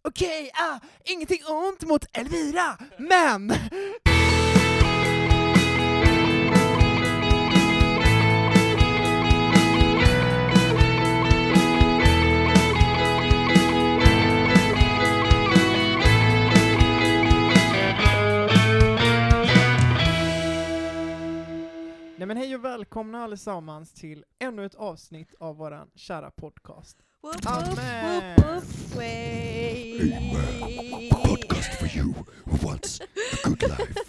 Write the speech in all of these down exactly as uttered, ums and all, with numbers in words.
Okej, okay, ah, ingenting ont mot Elvira, men... Nej men hej och välkomna allesammans till ännu ett avsnitt av våran kära podcast. Whoop, Amen. whoop, whoop, way. A podcast for you who wants a good life.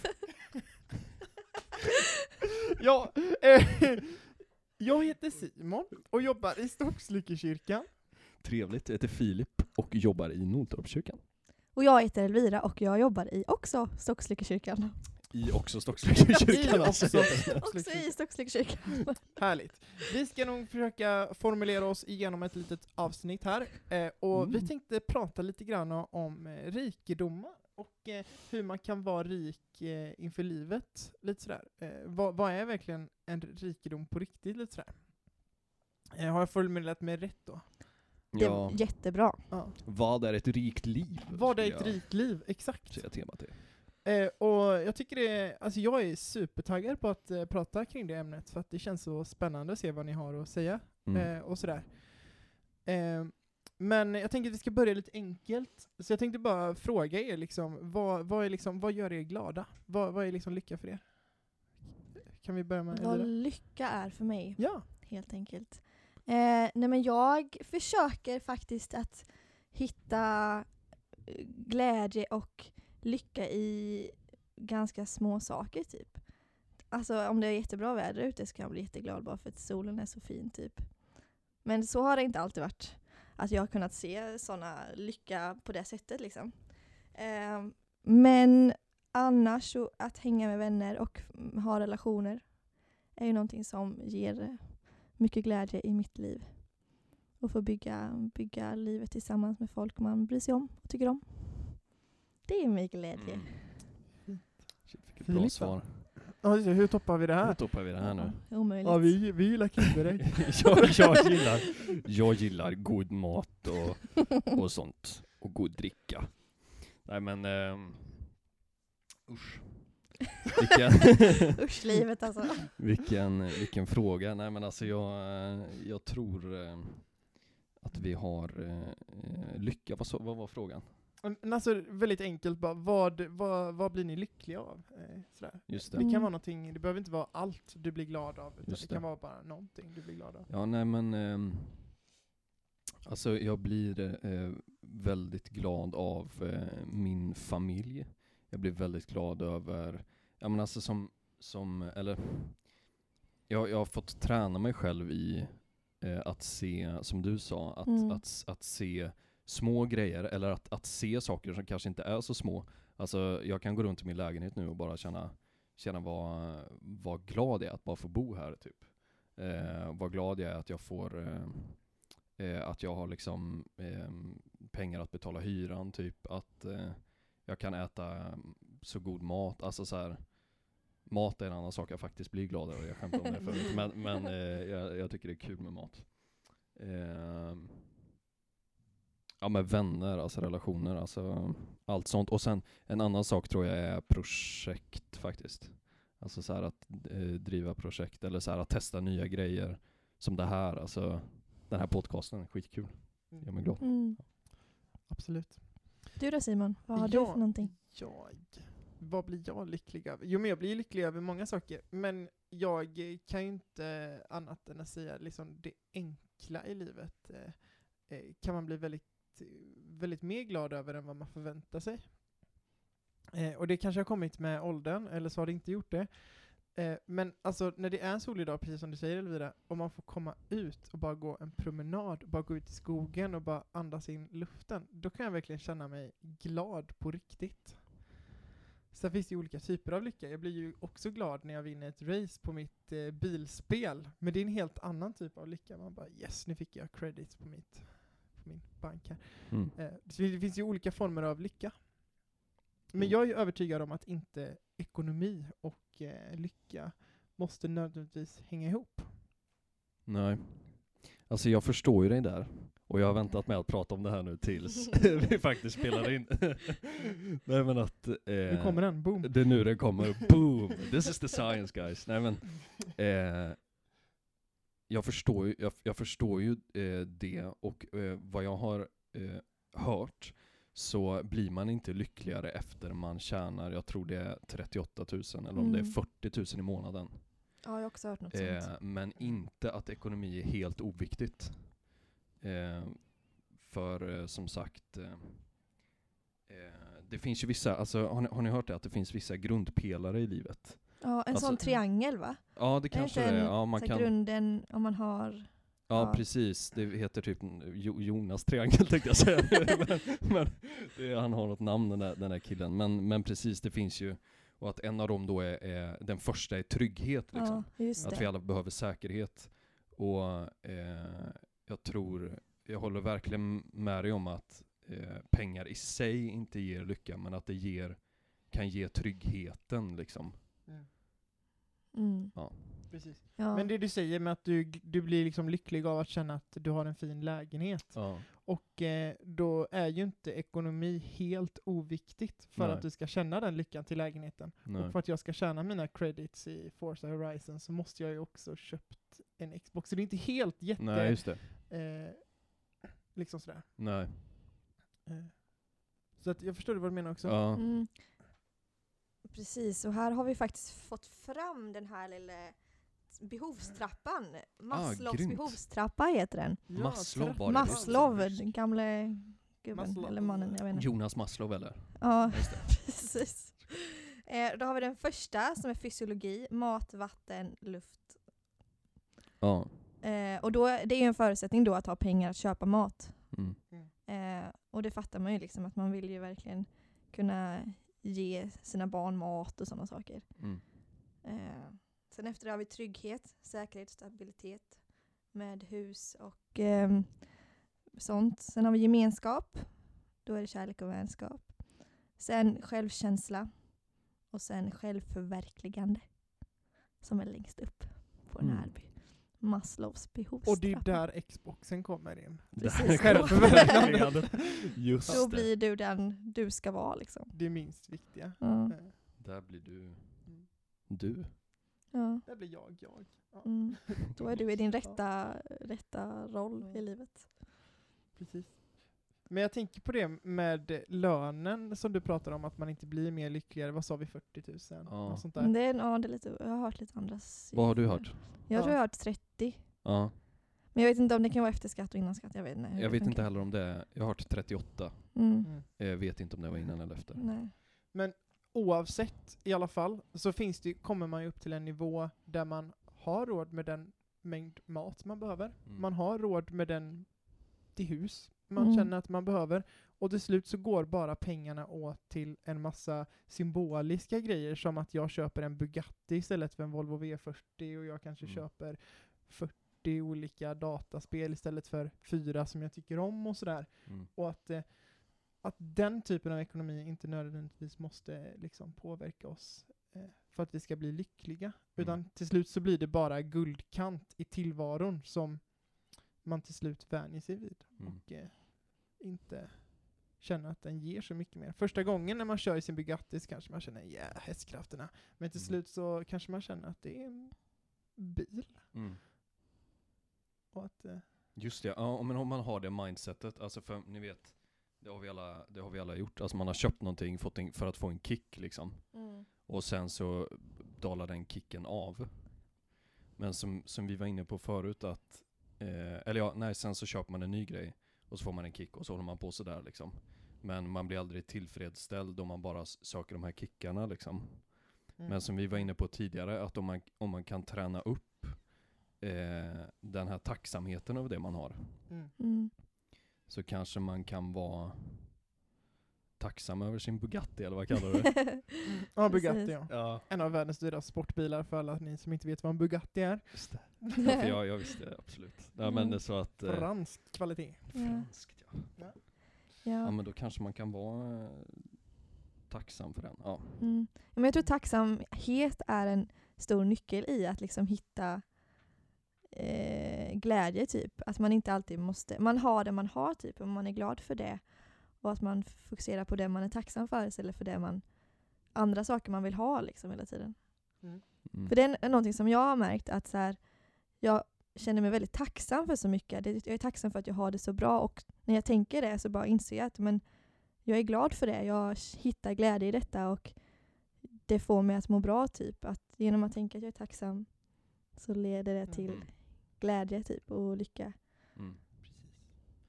Ja, eh, jag heter Simon och jobbar i Stockslykekyrkan. Trevligt, jag heter Filip och jobbar i Nordtorpskyrkan. Och jag heter Elvira och jag jobbar i också Stockslykekyrkan. I också Stockslykekyrkan. I också. Också i Stockslykekyrkan. Härligt. Vi ska nog försöka formulera oss igenom ett litet avsnitt här. Eh, och Mm. vi tänkte prata lite grann om eh, rikedomar. Och eh, hur man kan vara rik eh, inför livet. Lite sådär. Eh, vad, vad är verkligen en rikedom på riktigt? Lite sådär. Eh, har jag formulerat mig rätt då? Det Ja, är jättebra. Ja. vad är ett rikt liv? Vad är ett skulle jag rikt liv? Exakt. säga temat är. Eh, och jag tycker det är, alltså jag är supertaggad på att eh, prata kring det ämnet. För att det känns så spännande att se vad ni har att säga. Mm. Eh, och sådär. Eh, men jag tänker att vi ska börja lite enkelt. Så jag tänkte bara fråga er liksom, vad, vad, är liksom, vad gör er glada? Vad, vad är liksom lycka för er? Kan vi börja med Vad Elvira? lycka är för mig, Ja. helt enkelt. Eh, nej men jag försöker faktiskt att hitta eh, glädje och lycka i ganska små saker typ. Alltså om det är jättebra väder ute så kan jag bli jätteglad bara för att solen är så fin typ. Men så har det inte alltid varit. Att jag har kunnat se sådana lycka på det sättet liksom. Eh, men annars så att hänga med vänner och mm, ha relationer är ju någonting som ger eh, mycket glädje i mitt liv. Och få bygga, bygga livet tillsammans med folk man bryr sig om och tycker om. Det är min glädje. Mm. Shit, vilket Filip, bra va? svar. Ja, just det. Hur toppar vi det Nu här? toppar vi det här nu. Ja, omöjligt. Ja, vi, vi gillar Kinderägg. jag, jag, gillar, jag gillar god mat och, och sånt. Och god dricka. Nej men... Um, usch. Vilken, Usch, livet alltså. vilken, vilken fråga. Nej men alltså jag, eh, jag tror eh, att vi har eh, lycka. Vad, så, vad var frågan? Men alltså väldigt enkelt bara, vad, vad, vad blir ni lyckliga av? Eh, sådär. Just Det det. Mm. kan vara någonting, det behöver inte vara allt du blir glad av, utan Just det kan det. vara bara någonting du blir glad av. Ja, nej men ehm, alltså jag blir eh, väldigt glad av eh, min familj. Jag blir väldigt glad över, ja men alltså som, som eller jag, jag har fått träna mig själv i eh, att se, som du sa, att, Mm. att, att se små grejer, eller att, att se saker som kanske inte är så små. Alltså jag kan gå runt i min lägenhet nu och bara känna, känna vad, vad glad jag är att bara få bo här typ. Eh, vad glad jag är att jag får eh, eh, att jag har liksom eh, pengar att betala hyran typ, att eh, jag kan äta så god mat, alltså så här, mat är en annan sak jag faktiskt blir glad över. Jag skämtar om det förut, men, men eh, jag, jag tycker det är kul med mat. Eh, ja med vänner, alltså relationer, alltså allt sånt. Och sen en annan sak tror jag är projekt faktiskt. Alltså så här att eh, driva projekt eller så här att testa nya grejer som det här, alltså den här podcasten är skitkul. Gör mig glad. Mm. Absolut. Du då Simon, vad har Ja. du för någonting? Jag, vad blir jag lycklig över? Jo men jag blir lycklig över många saker, men jag kan ju inte annat än att säga liksom det enkla i livet eh, eh, kan man bli väldigt, väldigt mer glad över än vad man förväntar sig. Eh, och det kanske har kommit med åldern, eller så har det inte gjort det. Eh, men alltså när det är en solig dag, precis som du säger Elvira, och man får komma ut och bara gå en promenad, bara gå ut i skogen och bara andas in luften, då kan jag verkligen känna mig glad på riktigt. Sen finns det ju olika typer av lycka. Jag blir ju också glad när jag vinner ett race på mitt eh, bilspel, men det är en helt annan typ av lycka. Man bara yes, nu fick jag credits på, mitt, på min bank här. Mm. Eh, så det finns ju olika former av lycka. Men Mm. jag är ju övertygad om att inte ekonomi och eh, lycka måste nödvändigtvis hänga ihop. Nej. Alltså jag förstår ju dig där. Och jag har väntat med att prata om det här nu tills vi faktiskt spelar in. Nej men att... Eh, Nu kommer den, boom. Det är nu den kommer, boom! This is the science guys. Nej men... Eh, jag förstår ju, jag, jag förstår ju eh, det och eh, vad jag har eh, hört så blir man inte lyckligare efter man tjänar, jag tror det är trettioåtta tusen eller om Mm. det är fyrtio tusen i månaden. Ja, jag har också hört något Eh, sånt. men inte att ekonomi är helt oviktigt. Eh, för eh, som sagt, eh, eh, det finns ju vissa, alltså har ni, har ni hört det att det finns vissa grundpelare i livet? Ja, en alltså- sån triangel va? Ja, det kanske inte det är. en Ja, man Så kan, grunden om man har... ja, ja. precis. Det heter typ jo, Jonas triangel tänkte jag säga. men men det, han har något namn den där, den där killen. Men, men precis, det finns ju. Och att en av dem då är, är den första är trygghet. Liksom. Ja, just Att det. vi alla behöver säkerhet. Och eh, jag tror, jag håller verkligen med dig om att eh, pengar i sig inte ger lycka, men att det ger, kan ge tryggheten liksom. Mm. Mm. Precis. Ja. Men det du säger med att du, du blir liksom lycklig av att känna att du har en fin lägenhet. Ja. Och eh, då är ju inte ekonomi helt oviktigt för Nej. att du ska känna den lyckan till lägenheten. Nej. Och för att jag ska tjäna mina credits i Forza Horizon så måste jag ju också köpt en Xbox. Så det är inte helt jätte... Nej, just det. eh, liksom sådär. Nej. Eh, så att jag förstår vad du menar också. Ja. Mm. Precis, och här har vi faktiskt fått fram den här lilla behovstrappan. Maslows grymt. behovstrappa heter den. Ja, Maslow trappa- var det. Maslow, den gamle gubben, Maslow. eller mannen, jag vet inte. Jonas Maslow eller? Ja, Just det. precis. Eh, då har vi den första som är fysiologi, mat, vatten, luft. Ja. Eh, och då, det är ju en förutsättning då att ha pengar att köpa mat. Mm. Eh, och det fattar man ju liksom att man vill ju verkligen kunna ge sina barn mat och sådana saker. Mm. Eh, sen efter det har vi trygghet, säkerhet, stabilitet med hus och ehm, sånt. Sen har vi gemenskap. Då är det kärlek och vänskap. Sen självkänsla. Och sen självförverkligande. Som är längst upp på den här Mm. by- Maslows behovstrappa. Och det är där Xboxen kommer in. Precis. Självförverkligandet. Just Då det. blir du den du ska vara liksom. Det är minst viktiga. Ja. Eh, Där blir du Mm. du. Ja. Där blir jag jag. Ja. Mm. Då är du i din rätta, rätta roll Ja. i livet. Precis. Men jag tänker på det med lönen som du pratar om, att man inte blir mer lyckligare. Vad sa vi, fyrtio tusen? Ja. Och sånt där. Det är, ja, det är lite, jag har hört lite andra Vad har du siffror. hört? Jag Ja. tror jag har hört trettio. Ja. Men jag vet inte om det kan vara efter skatt och innan skatt. Jag vet inte. hur Jag det vet inte funkar. heller om det är, jag har hört trettioåtta. Mm. Mm. Jag vet inte om det var innan eller efter. Nej. Oavsett i alla fall så finns det, kommer man ju upp till en nivå där man har råd med den mängd mat man behöver. Mm. Man har råd med den till hus man Mm. känner att man behöver. Och till slut så går bara pengarna åt till en massa symboliska grejer, som att jag köper en Bugatti istället för en Volvo V fyrtio, och jag kanske Mm. köper fyrtio olika dataspel istället för fyra som jag tycker om och sådär. Mm. Och att, eh, att den typen av ekonomi inte nödvändigtvis måste liksom påverka oss eh, för att vi ska bli lyckliga. Utan till slut så blir det bara guldkant i tillvaron som man till slut vänjer sig vid. Mm. Och eh, inte känner att den ger så mycket mer. Första gången när man kör i sin Bugatti så kanske man känner, ja, yeah, hästkrafterna. Men till Mm. slut så kanske man känner att det är en bil. Mm. Och att, eh, Just det, ja, men om man har det mindsetet, alltså för ni vet, det har vi alla, det har vi alla gjort. Alltså man har köpt någonting fått en, för att få en kick liksom. Mm. Och sen så dalar den kicken av. Men som, som vi var inne på förut att, eh, eller ja, nej, sen så köper man en ny grej och så får man en kick och så håller man på så där liksom. Men man blir aldrig tillfredsställd om man bara s- söker de här kickarna liksom. mm. Men som vi var inne på tidigare, att om man, om man kan träna upp eh, den här tacksamheten över det man har, Mm. Mm. så kanske man kan vara tacksam över sin Bugatti, eller vad kallar du det? Ja, Precis. Bugatti, ja. Ja, En av världens dyraste sportbilar för alla ni som inte vet vad en Bugatti är. just det. Ja, för jag, jag visste det, absolut. Ja, men Mm. det är så att... Eh, Fransk kvalitet. franskt, ja. Ja. Ja, men då kanske man kan vara eh, tacksam för den. Ja. Mm. Men jag tror tacksamhet är en stor nyckel i att liksom hitta eh, eh, glädje typ. Att man inte alltid måste, man har det man har typ och man är glad för det. Och att man fokuserar på det man är tacksam för istället för det man, andra saker man vill ha liksom hela tiden. Mm. Mm. För det är någonting som jag har märkt att så här, jag känner mig väldigt tacksam för så mycket. Det, jag är tacksam för att jag har det så bra och när jag tänker det så bara inser jag att men, jag är glad för det. Jag hittar glädje i detta och det får mig att må bra typ. Att genom att tänka att jag är tacksam så leder det till Mm. glädje typ och lycka. Mm. Precis.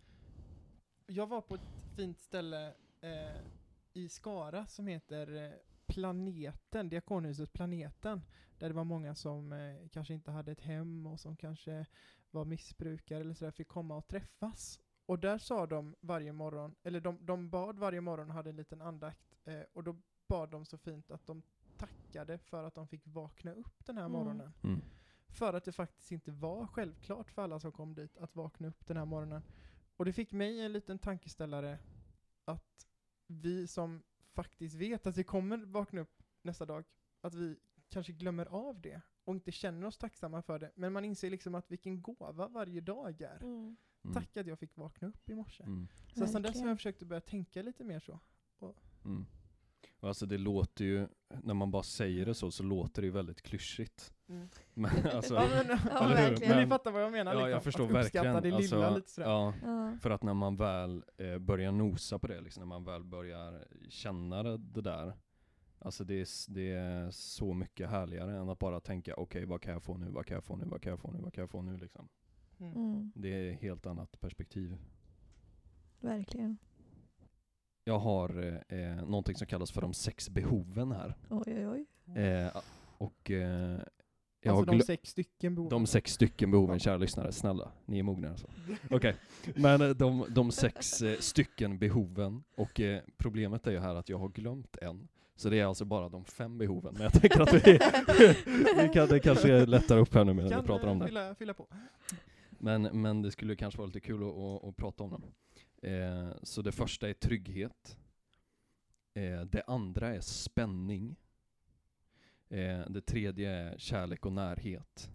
Jag var på ett fint ställe eh, i Skara som heter eh, Planeten, Diakonhuset Planeten. Där det var många som eh, kanske inte hade ett hem och som kanske var missbrukare eller sådär, fick komma och träffas. Och där sa de varje morgon, eller de, de bad varje morgon och hade en liten andakt. Eh, och då bad de så fint att de tackade för att de fick vakna upp den här Mm. morgonen. Mm. För att det faktiskt inte var självklart för alla som kom dit att vakna upp den här morgonen. Och det fick mig en liten tankeställare att vi som faktiskt vet att vi kommer vakna upp nästa dag, att vi kanske glömmer av det och inte känner oss tacksamma för det. Men man inser liksom att vilken gåva varje dag är. Mm. Mm. Tack att jag fick vakna upp i morse. Mm. Så sen dess har Verkligen. jag försökt att börja tänka lite mer så. Mm. Och alltså det låter ju, när man bara säger det så, så låter det ju väldigt klyschigt. Mm. Men alltså, Ja, men, Ja, eller hur? verkligen. men ni Men- fattar vad jag menar. ja, liksom. jag förstår att uppskatta verkligen. det lilla Alltså, lite sådär. ja, Ja. för att när man väl eh, börjar nosa på det, liksom, när man väl börjar känna det, det där, alltså det är, s- det är så mycket härligare än att bara tänka, okej, vad kan jag få nu, vad kan jag få nu, vad kan jag få nu, vad kan jag få nu, liksom. Mm. Mm. Det är ett helt annat perspektiv. Verkligen. Jag har eh, någonting som kallas för de sex behoven här. Oj, oj, oj. Eh, och eh, jag Alltså har de glö- sex stycken behov. de sex stycken behoven, kära lyssnare, snälla, ni är mogna alltså. Okej, men eh, de, de sex eh, stycken behoven, och eh, problemet är ju här att jag har glömt en. Så det är alltså bara de fem behoven. Men jag tänker att vi, vi kan, det kanske är lättare upp här nu medan vi Kan pratar om eh, det. fylla, fylla på. Men, men det skulle kanske vara lite kul att, att, att prata om dem. Eh, så det första är trygghet. Eh, det andra är spänning. Eh, det tredje är kärlek och närhet.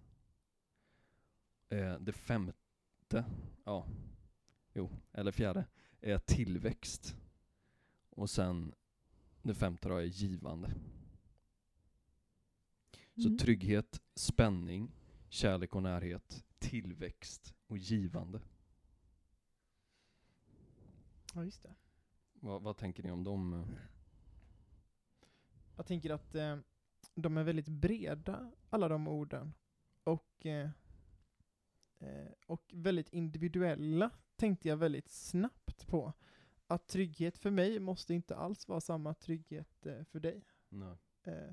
Eh, det femte, ja, jo, eller fjärde, är tillväxt. Och sen det femte då är givande. Så Mm. trygghet, spänning, kärlek och närhet, tillväxt och givande. Ja, just det. Vad, vad tänker ni om dem? Jag tänker att eh, de är väldigt breda, alla de orden. Och, eh, eh, och väldigt individuella, tänkte jag väldigt snabbt på. Att trygghet för mig måste inte alls vara samma trygghet eh, för dig. Nej. Eh,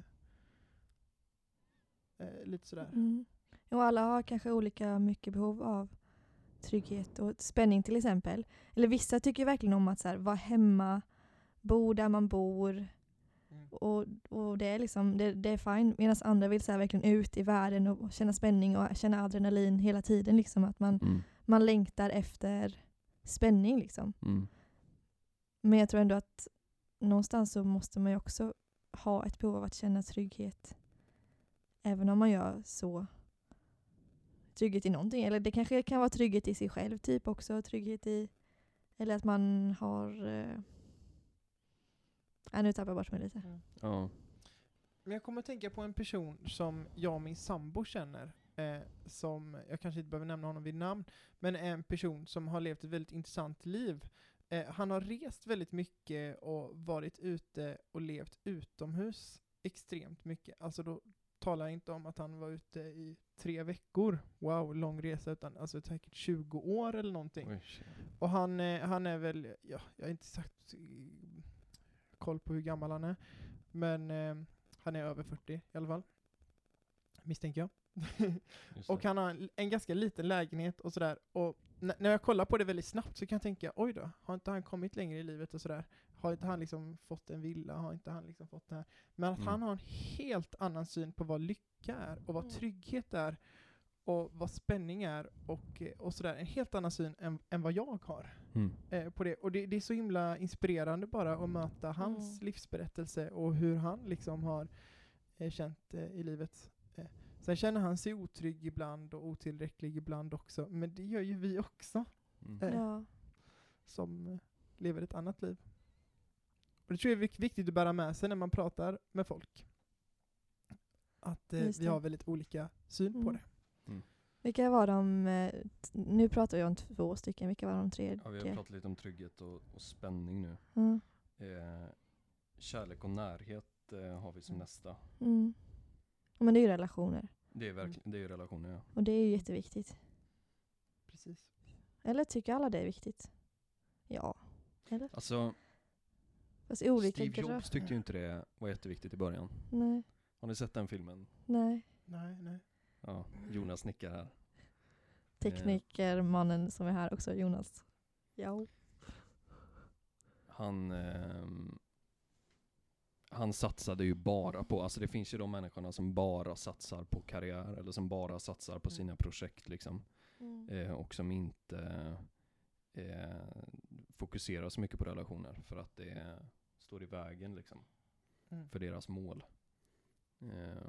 eh, lite sådär. Mm. Och alla har kanske olika mycket behov av trygghet och spänning till exempel. Eller vissa tycker verkligen om att så här, vara hemma, bo där man bor. Mm. Och, och det är liksom det, det är fine. Medan andra vill så här, verkligen ut i världen och känna spänning och känna adrenalin hela tiden. Liksom, att man, Mm. man längtar efter spänning. Liksom. Mm. Men jag tror ändå att någonstans så måste man ju också ha ett behov av att känna trygghet. Även om man gör så. Trygghet i någonting. Eller det kanske kan vara trygghet i sig själv typ också. Trygghet i... Eller att man har... Eh, ja, nu tappar jag bort mig lite. Mm. Ja. Men jag kommer att tänka på en person som jag och min sambo känner. Eh, som, jag kanske inte behöver nämna honom vid namn. Men är en person som har levt ett väldigt intressant liv. Eh, han har rest väldigt mycket och varit ute och levt utomhus extremt mycket. Alltså då talar jag inte om att han var ute i tre veckor. Wow, lång resa. Utan alltså säkert tjugo år eller någonting. Oj, shit. Och han, eh, han är väl, ja, jag har inte sagt eh, koll på hur gammal han är. Men eh, han är över fyrtio i alla fall. Misstänker jag. Just Och det. han har en, en ganska liten lägenhet och sådär. Och n- när jag kollar på det väldigt snabbt så kan jag tänka, oj då, har inte han kommit längre i livet och sådär? Har inte han liksom fått en villa? Har inte han liksom fått det här? Men att Mm. han har en helt annan syn på vad lycka är och vad Mm. trygghet är och vad spänning är och, eh, och sådär. En helt annan syn än, än vad jag har Mm. eh, på det. Och det, det är så himla inspirerande bara att möta hans Mm. livsberättelse och hur han liksom har eh, känt eh, i livet. Eh, Sen känner han sig otrygg ibland och otillräcklig ibland också. Men det gör ju vi också. Mm. Eh, Ja. Som eh, lever ett annat liv. Och det tror jag är vik- viktigt att bära med sig när man pratar med folk. Att eh, Just vi det. har väldigt olika syn på Mm. det. Vilka var de, eh, t- nu pratar jag om två stycken, vilka var de tre? Ja, vi har pratat lite om trygghet och, och spänning nu. Mm. Eh, kärlek och närhet eh, har vi som Mm. nästa. Mm. Men det är ju relationer. Det är verkligen, det är ju relationer, ja. Och det är ju jätteviktigt. Precis. Eller tycker alla det är viktigt? Ja. Eller? Alltså, Fast olika Steve kanske. Jobs tyckte ju inte det var jätteviktigt i början. Nej. Har ni sett den filmen? Nej. Nej, nej. Ja, Jonas nickar här. Teknikermannen som är här också, Jonas. Ja. Han, ehm, han satsade ju bara på, alltså det finns ju de människorna som bara satsar på karriär eller som bara satsar på Mm. sina projekt liksom. Mm. Eh, och som inte eh, fokuserar så mycket på relationer för att det står i vägen liksom Mm. för deras mål. Eh,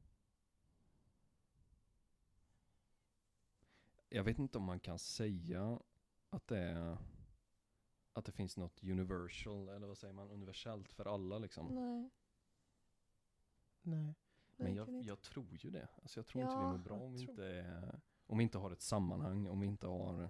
jag vet inte om man kan säga att det är att det finns något universal, eller vad säger man, universellt för alla liksom. Nej. Nej. Men jag, verkligen inte. jag tror ju det. Alltså jag tror Ja, inte vi mår bra jag om vi tror- inte, är, om vi inte har ett sammanhang, om vi inte har...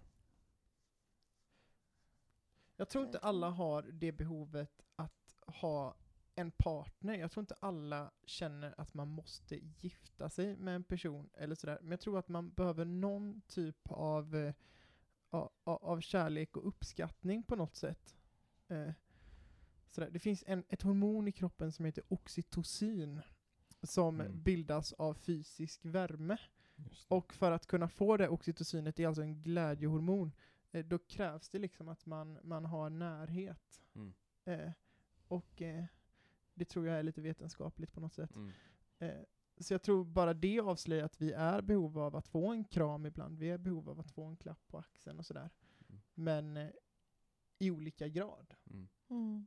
Jag tror inte Verkligen. alla har det behovet att ha en partner. Jag tror inte alla känner att man måste gifta sig med en person eller sådär. Men jag tror att man behöver någon typ av, eh, a- a- av kärlek och uppskattning på något sätt. Eh, sådär. Det finns en, ett hormon i kroppen som heter oxytocin som Mm. bildas av fysisk värme. Just det. Och för att kunna få det oxytocinet, det är alltså en glädjehormon, eh, då krävs det liksom att man, man har närhet. Mm. Eh, och eh, det tror jag är lite vetenskapligt på något sätt. Mm. Eh, så jag tror bara det avslöjar att vi är behov av att få en kram ibland. Vi är behov av att få en klapp på axeln och sådär. Mm. Men eh, i olika grad. Mm. Mm.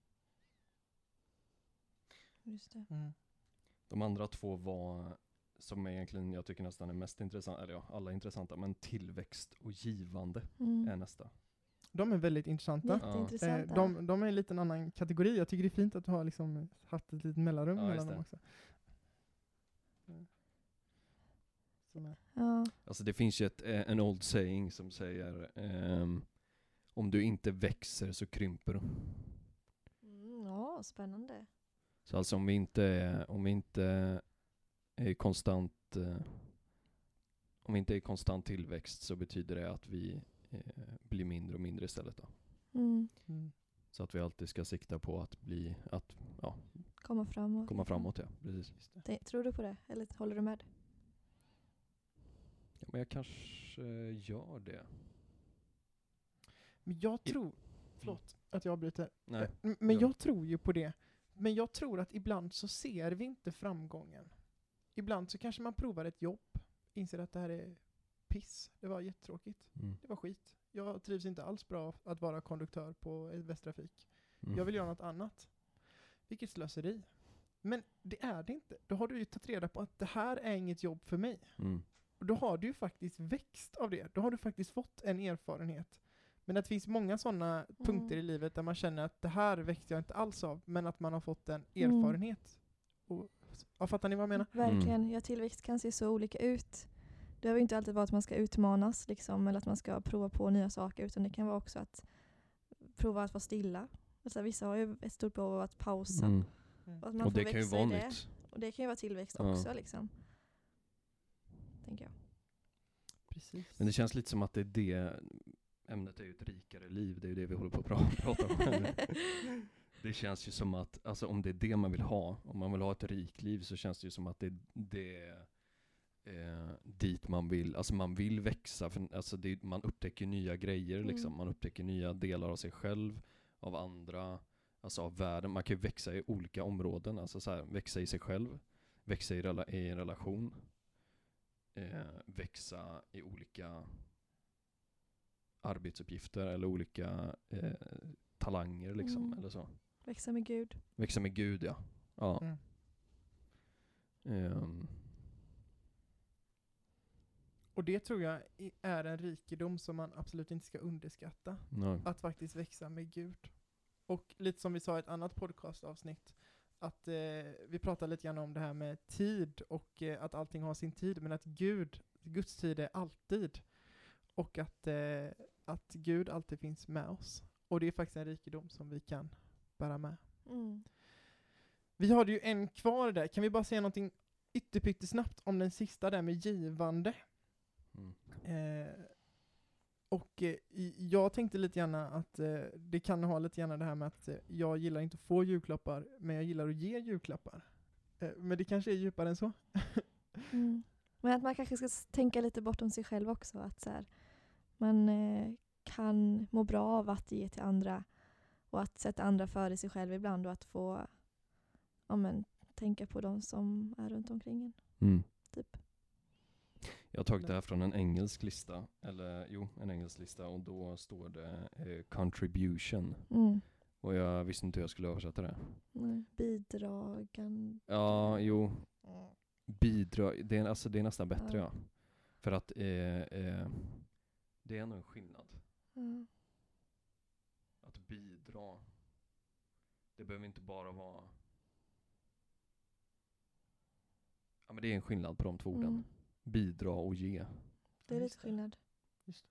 Just det. De andra två var, som egentligen jag tycker nästan är mest intressanta, eller ja, alla är intressanta, men tillväxt och givande Mm. är nästa. De är väldigt intressanta. Eh, Jätteintressanta. de, de är en liten annan kategori. Jag tycker det är fint att du har liksom haft ett litet mellanrum Ja, mellan just dem det. också. Mm. Som är. Ja. Alltså det finns ju ett, eh, en old saying som säger ehm, om du inte växer så krymper du. Mm, ja, spännande. Så alltså om vi inte är, om vi inte är i konstant eh, om vi inte är i konstant tillväxt så betyder det att vi eh, blir mindre och mindre istället då. Mm. Mm. Så att vi alltid ska sikta på att bli, att ja, Komma framåt. komma framåt, ja. Precis. Just det. Det- Tror du på det? Eller håller du med? Ja, men jag kanske gör det. Men jag I- tror, förlåt att jag avbryter. Nej. Eh, m- Men gör jag tror ju på det. Men jag tror att ibland så ser vi inte framgången. Ibland så kanske man provar ett jobb, inser att det här är piss. Det var jättetråkigt. Mm. Det var skit. Jag trivs inte alls bra att vara konduktör på ett Västtrafik. Mm. Jag vill göra något annat. Vilket slöseri. Men det är det inte. Då har du ju tagit reda på att det här är inget jobb för mig. Mm. Och då har du ju faktiskt växt av det. Då har du faktiskt fått en erfarenhet. Men att det finns många sådana punkter i livet där man känner att det här växte jag inte alls av, men att man har fått en Mm. erfarenhet. Och, ja, fattar ni vad jag menar? Verkligen. Mm. Ja, tillväxt kan se så olika ut. Det behöver inte alltid vara att man ska utmanas liksom, eller att man ska prova på nya saker, utan det kan vara också att prova att vara stilla. Alltså, vissa har ju ett stort behov av att pausa. Mm. Och, att man Och får det kan ju växa vara i det. nytt. Och det kan ju vara tillväxt Ja. också. Liksom. Tänker jag. Precis. Men det känns lite som att det är det, ämnet är ju ett rikare liv, det är ju det vi håller på att pra- prata om. Det känns ju som att, alltså om det är det man vill ha, om man vill ha ett rikt liv så känns det ju som att det, det är eh, dit man vill, alltså man vill växa, för, alltså det, man upptäcker nya grejer liksom, Mm. man upptäcker nya delar av sig själv, av andra, alltså av världen, man kan ju växa i olika områden, alltså så här, växa i sig själv, växa i, rela- i en relation, eh, växa i olika arbetsuppgifter eller olika eh, talanger liksom, Mm. eller så. Växa med Gud. Växa med Gud, ja. Ja. Mm. Ehm, Och det tror jag i- är en rikedom som man absolut inte ska underskatta. Nej. Att faktiskt växa med Gud. Och lite som vi sa i ett annat podcastavsnitt, att eh, vi pratar lite grann om det här med tid och eh, att allting har sin tid, men att Gud, Guds tid är alltid. Och att, eh, att Gud alltid finns med oss. Och det är faktiskt en rikedom som vi kan bära med. Mm. Vi har ju en kvar där. Kan vi bara säga någonting ytterpyttesnabbt om den sista där med givande? Mm. Eh, och eh, i- jag tänkte lite gärna att eh, det kan ha lite gärna det här med att eh, jag gillar inte att få julklappar, men jag gillar att ge julklappar. Eh, men det kanske är djupare än så. Mm. Men att man kanske ska s- tänka lite bortom sig själv också. Att så här, man eh, kan må bra av att ge till andra. Och att sätta andra före sig själv ibland. Och att få ja, men, tänka på de som är runt omkring en. Mm. Typ. Jag har tagit det här från en engelsk lista, eller jo, en engelsk lista, och då står det eh, contribution. Mm. Och jag visste inte hur jag skulle översätta det. Mm. Bidragan. Ja, jo, bidrag, det är, alltså, det är nästan bättre, Ja. ja. För att eh, eh, det är nog en skillnad. Mm. Att bidra, det behöver inte bara vara... Ja, men det är en skillnad på de två orden. Mm. Bidra och ge. Det är Ja, lite just skillnad. Just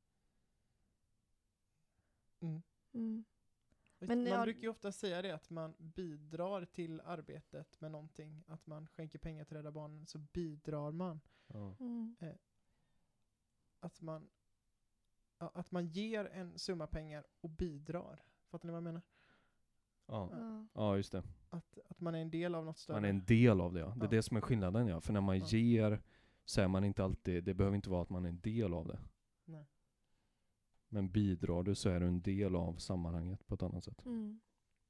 det. Mm. Mm. Visst, Men man jag- brukar ju ofta säga det att man bidrar till arbetet med någonting. Att man skänker pengar till Rädda Barnen, så bidrar man. Ja. Mm. Att man, ja, att man ger en summa pengar och bidrar. Fattar ni vad jag menar? Ja. Ja. Ja, just det. Att, att man är en del av något större. Man är en del av det, ja. Det är Ja. det som är skillnaden, ja. För när man Ja. ger så är man inte alltid, det behöver inte vara att man är en del av det. Nej. Men bidrar du så är du en del av sammanhanget på ett annat sätt. Mm.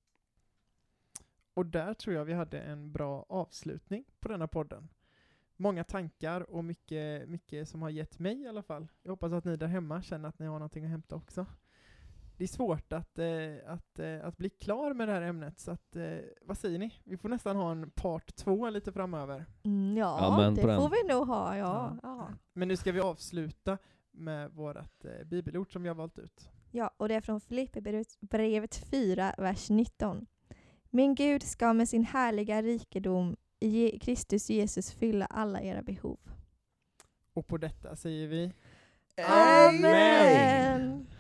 Och där tror jag vi hade en bra avslutning på denna podden. Många tankar och mycket, mycket som har gett mig i alla fall. Jag hoppas att ni där hemma känner att ni har någonting att hämta också. Det är svårt att, eh, att, eh, att bli klar med det här ämnet, så att, eh, vad säger ni? Vi får nästan ha en part två lite framöver. Mm, ja, Ja, men det på den. får vi nog ha. Ja, ja. Men nu ska vi avsluta med vårt eh, bibelord som vi har valt ut. Ja, och det är från Filipperbrevet fyra, vers nitton. Min Gud ska med sin härliga rikedom i Je- Kristus Jesus fylla alla era behov. Och på detta säger vi Amen!